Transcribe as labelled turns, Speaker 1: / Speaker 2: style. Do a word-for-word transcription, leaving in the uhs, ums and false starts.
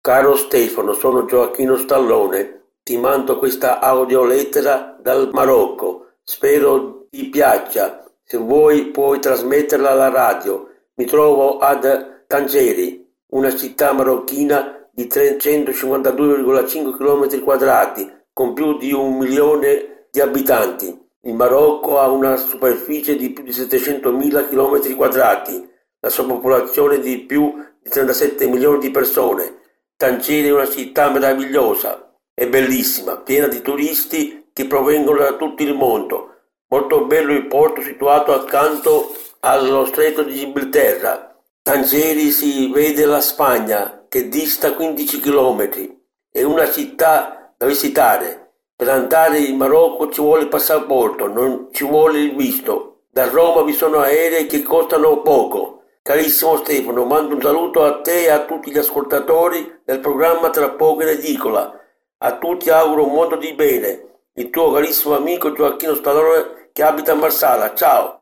Speaker 1: Caro Stefano, sono Gioacchino Stallone, ti mando questa audiolettera dal Marocco, spero ti piaccia, se vuoi puoi trasmetterla alla radio. Mi trovo ad Tangeri, una città marocchina di trecentocinquantadue virgola cinque chilometri quadrati, con più di un milione di abitanti. Il Marocco ha una superficie di più di settecentomila chilometri quadrati, la sua popolazione di più di trentasette milioni di persone. Tangeri è una città meravigliosa, è bellissima, piena di turisti che provengono da tutto il mondo. Molto bello il porto situato accanto allo stretto di Gibilterra. Tangeri si vede la Spagna, che dista quindici chilometri. È una città da visitare. Per andare in Marocco ci vuole il passaporto, non ci vuole il visto. Da Roma vi sono aerei che costano poco. Carissimo Stefano, mando un saluto a te e a tutti gli ascoltatori del programma Tra poco in edicola. A tutti auguro un mondo di bene. Il tuo carissimo amico Gioacchino Stallone che abita a Marsala. Ciao!